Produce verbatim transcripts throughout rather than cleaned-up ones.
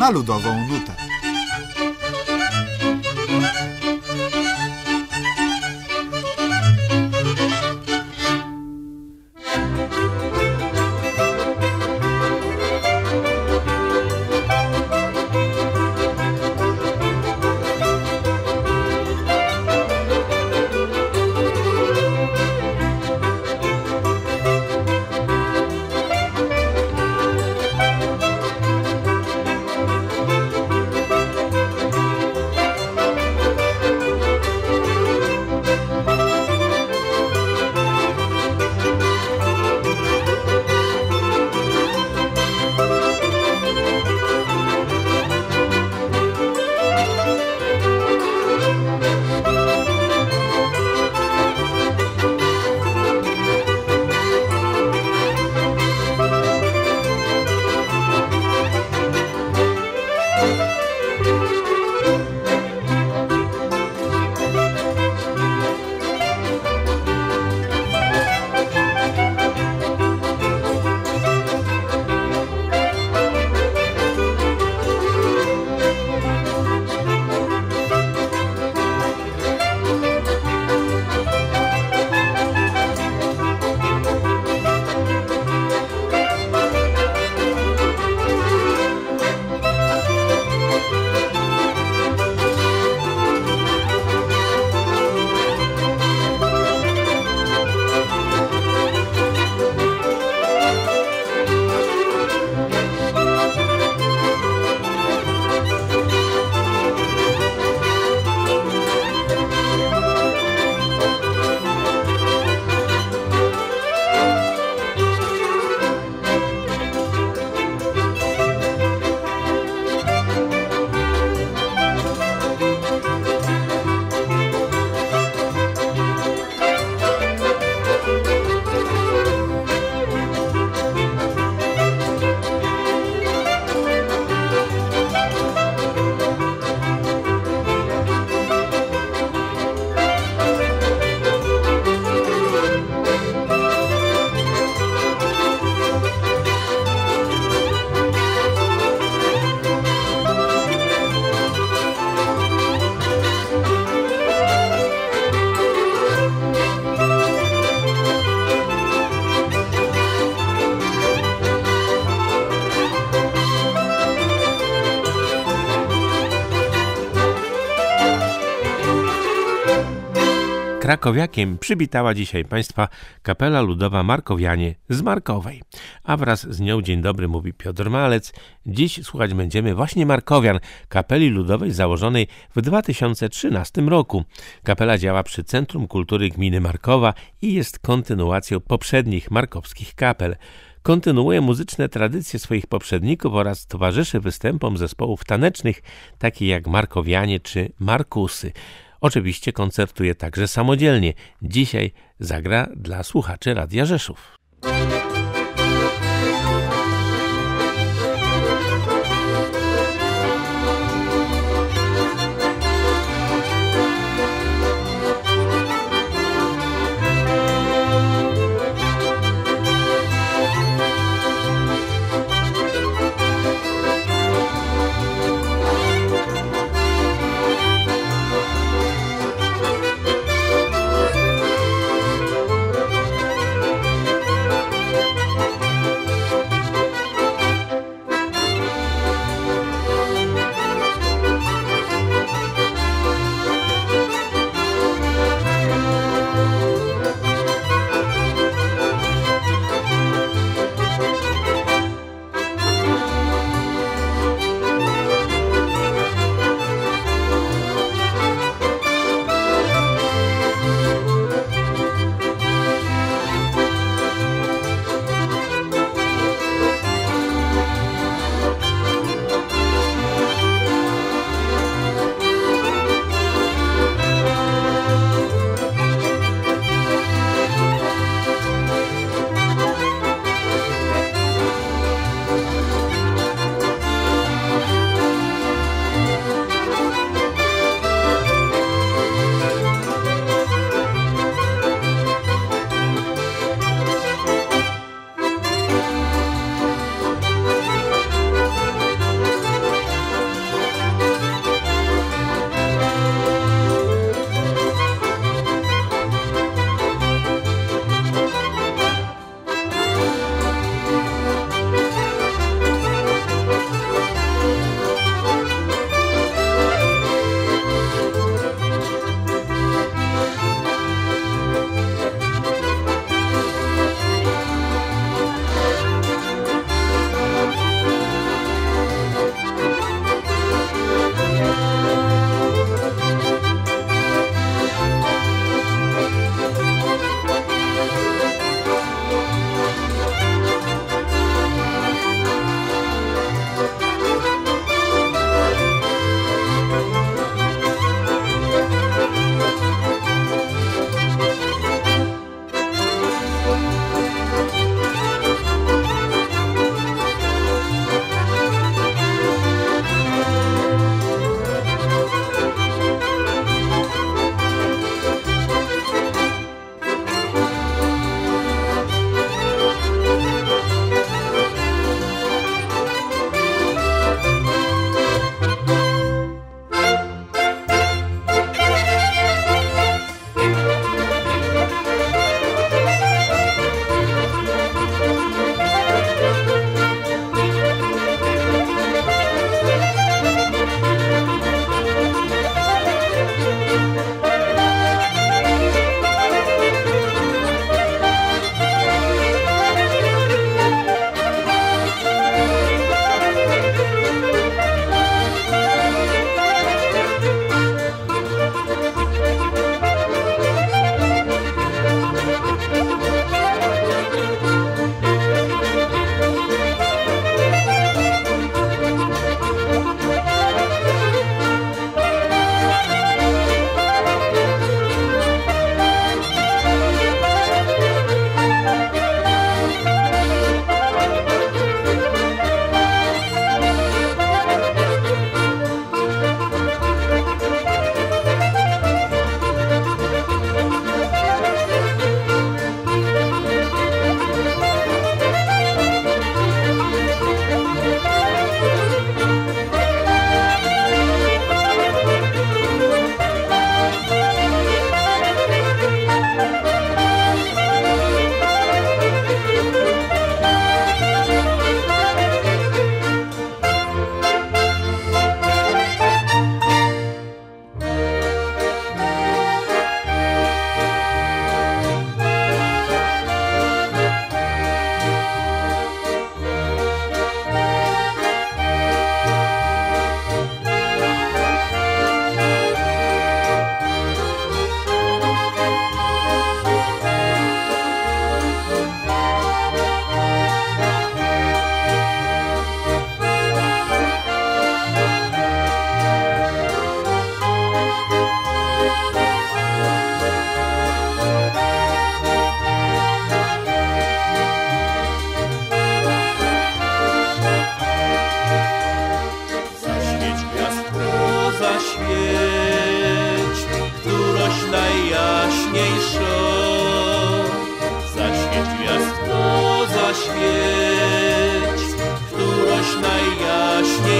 na ludową nutę. Krakowiakiem przywitała dzisiaj Państwa Kapela Ludowa Markowianie z Markowej. A wraz z nią dzień dobry mówi Piotr Malec. Dziś słuchać będziemy właśnie Markowian, kapeli ludowej założonej w dwa tysiące trzynastym roku. Kapela działa przy Centrum Kultury Gminy Markowa i jest kontynuacją poprzednich markowskich kapel. Kontynuuje muzyczne tradycje swoich poprzedników oraz towarzyszy występom zespołów tanecznych, takich jak Markowianie czy Markusy. Oczywiście koncertuje także samodzielnie. Dzisiaj zagra dla słuchaczy Radia Rzeszów. Thank you.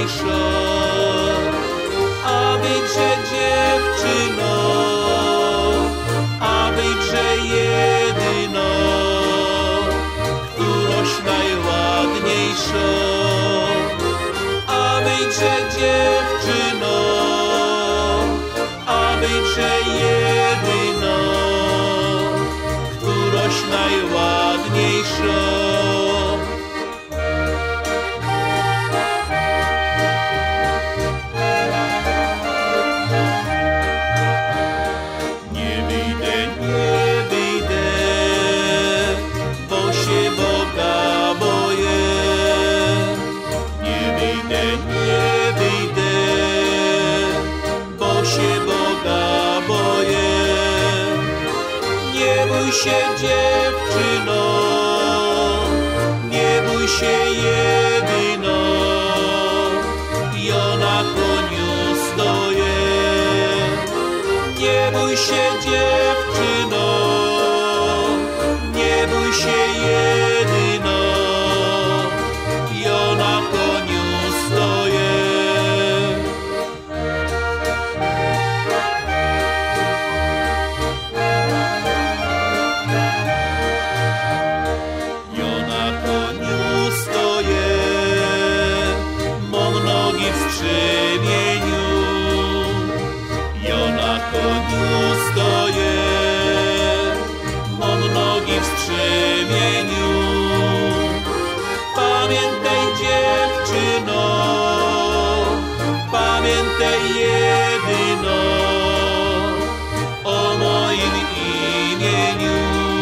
ładniejsza, a bydże dziewczyno, a bydże jedyna, któraś najładniejsza, a bydże dziewczyno, a bydże jedyna, któraś najładniejsza. Nie bój się dziewczyno, nie bój się jedyno, ja na koniu stoję. Nie bój się dziewczyno, nie bój się jedyno, ja na koniu stoję. Pamiętaj dziewczyno, pamiętaj jedyno o moim imieniu.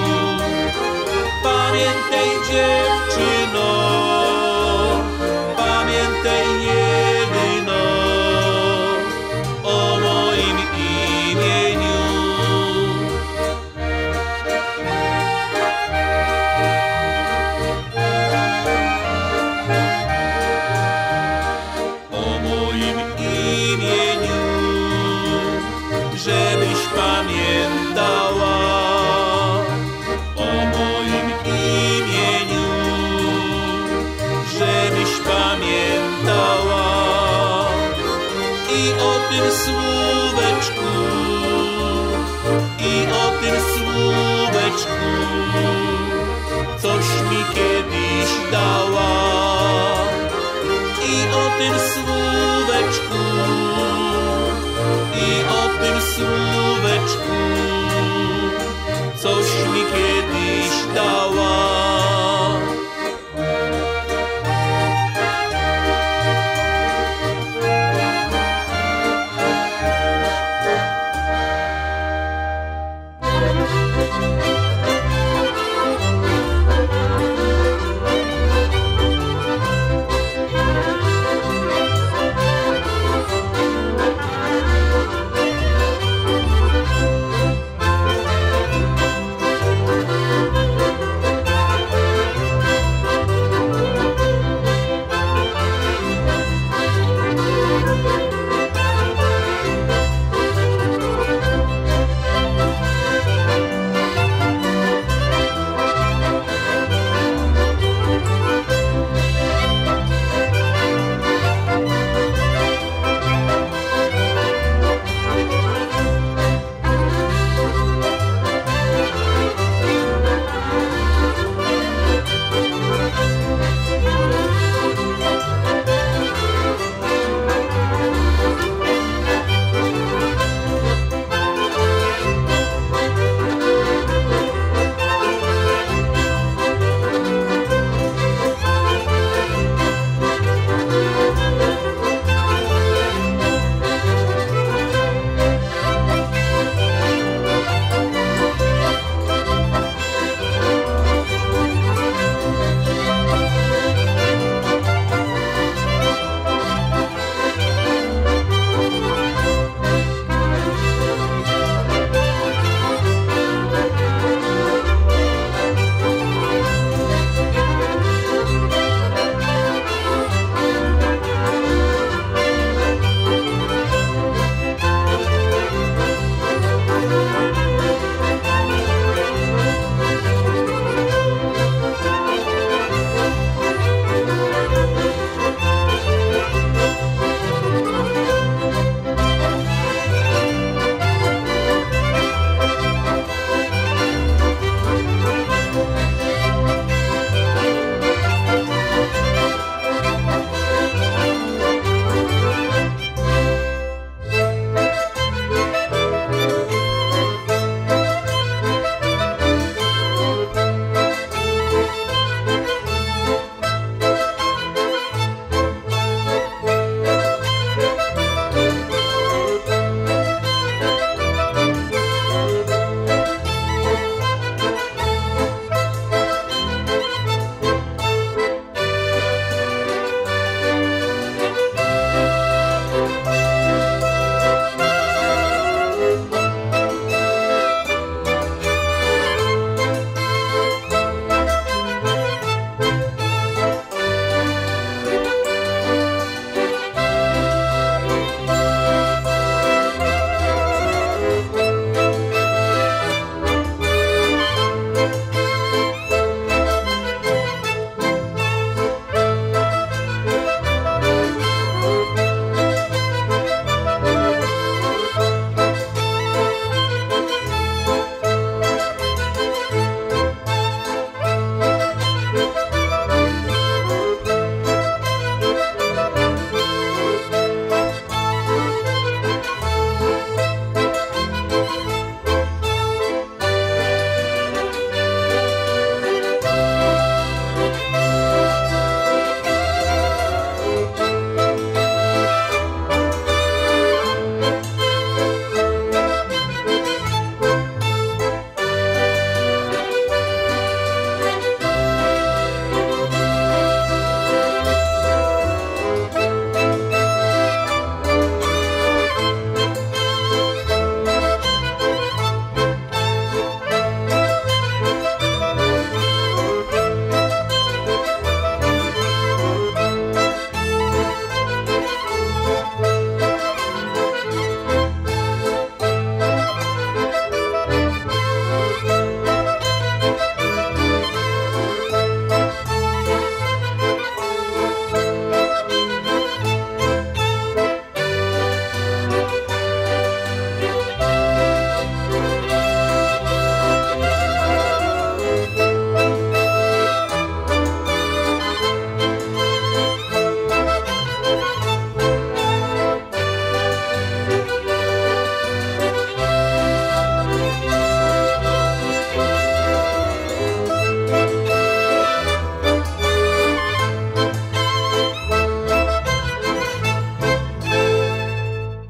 Pamiętaj dziewczyno, pamiętaj jedyno o moim imieniu. Żebyś pamiętała o moim imieniu, żebyś pamiętała i o tym słóweczku, i o tym słóweczku, coś mi kiedyś dała, i o tym słóweczku, i o tym słóweczku, coś mi kiedyś dała.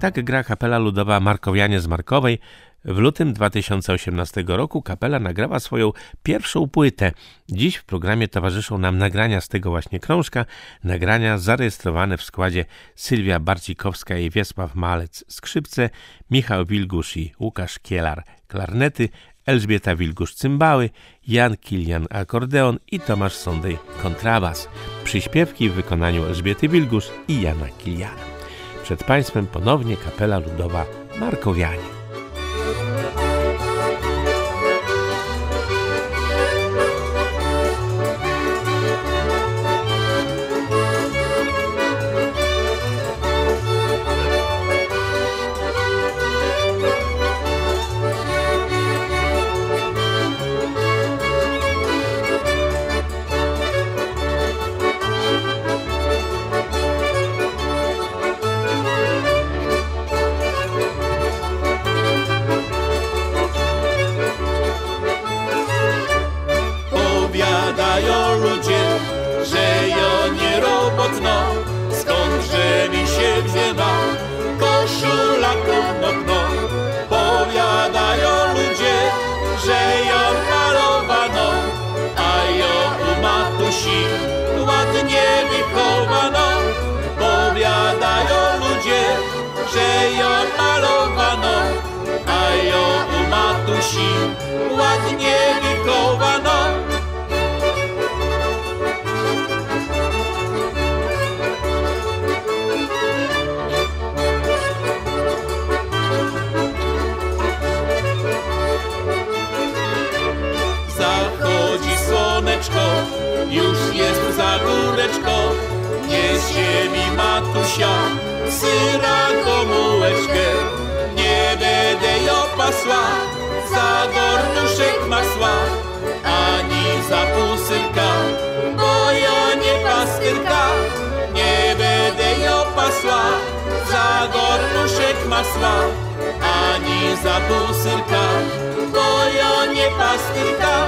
Tak gra kapela ludowa Markowianie z Markowej. W lutym dwa tysiące osiemnastego roku kapela nagrała swoją pierwszą płytę. Dziś w programie towarzyszą nam nagrania z tego właśnie krążka, nagrania zarejestrowane w składzie Sylwia Barcikowska i Wiesław Malec skrzypce, Michał Wilgusz i Łukasz Kielar klarnety, Elżbieta Wilgusz cymbały, Jan Kilian akordeon i Tomasz Sondej kontrabas. Przyśpiewki w wykonaniu Elżbiety Wilgusz i Jana Kiliana. Przed Państwem ponownie kapela ludowa Markowianie. Skądże mi się wzięła koszula konopno? Powiadają ludzie, że ją malowano, a ją u matusi ładnie wychowano. Powiadają ludzie, że ją malowano, a ją u matusi ładnie wychowano. Już jest za góreczką, niesie mi matusia syra komułeczkę. Nie będę ją pasła za gornuszek masła, ani za pusylka, bo ja nie pastyrka. Nie będę ją pasła za gornuszek masła, ani za pusylka, bo ja nie pastyrka.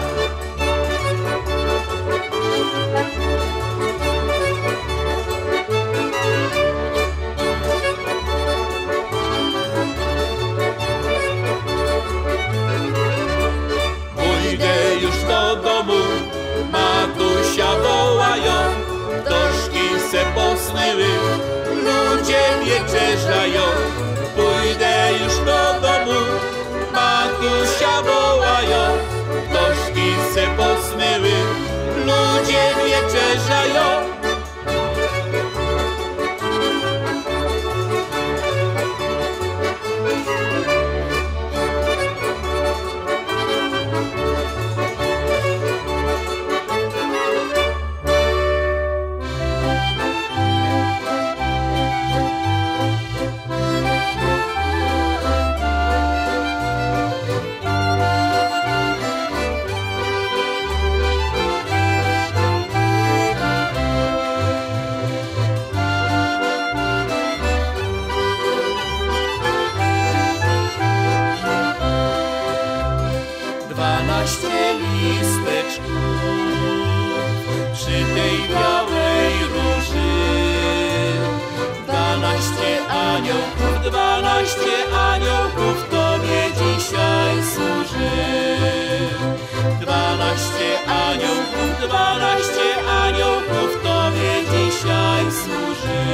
Pójdę już do domu, matusia wołają, doszki se posnyły, ludzie wieczerzają. Pójdę już do domu, matusia wołają, doszki se posnyły, ludzie wieczerzają. Dwanaście listeczków przy tej białej róży, dwanaście aniołków, dwanaście aniołków Tobie dzisiaj służy. Dwanaście aniołków, dwanaście aniołków Tobie dzisiaj służy.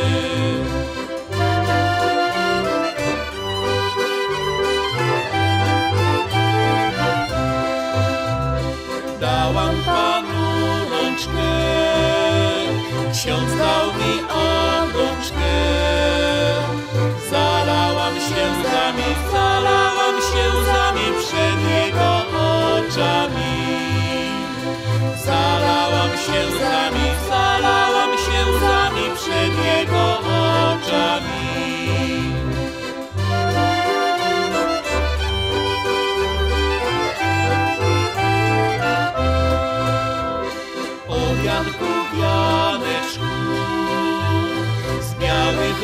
Dałam Panu rączkę, ksiądz dał mi obrączkę. Zalałam się łzami, zalałam się łzami przed Jego oczami. Zalałam się łzami, zalałam się łzami przed Jego oczami. Wianku, wianeczku, z białych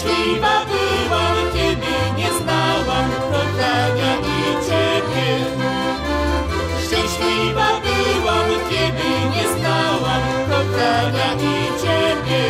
Szczęśliwa byłam, kiedy nie znałam kochania i Ciebie. Szczęśliwa byłam, kiedy nie znałam kochania i Ciebie.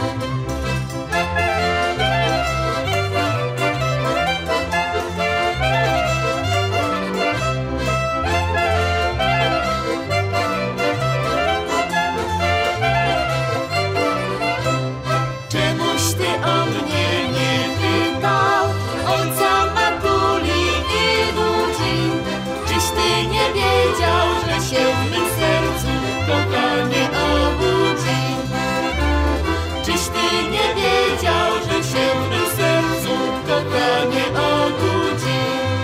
Czemuś Ty o mnie nie pytał, ojca matuli i ludzi? Czyś Ty nie wiedział, że się w mym sercu kochanie obudzi? Czyś Ty nie wiedział, że się w mym sercu kochanie obudzi?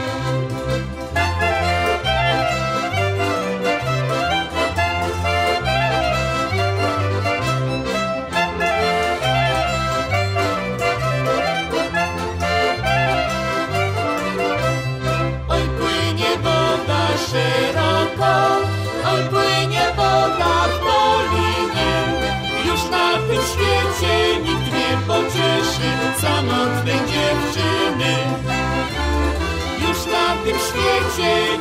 Oj, płynie woda szeroko, oj, płynie woda w dolinie. Już na tym świecie nikt nie pocieszy samotnej dziewczyny. Już na tym świecie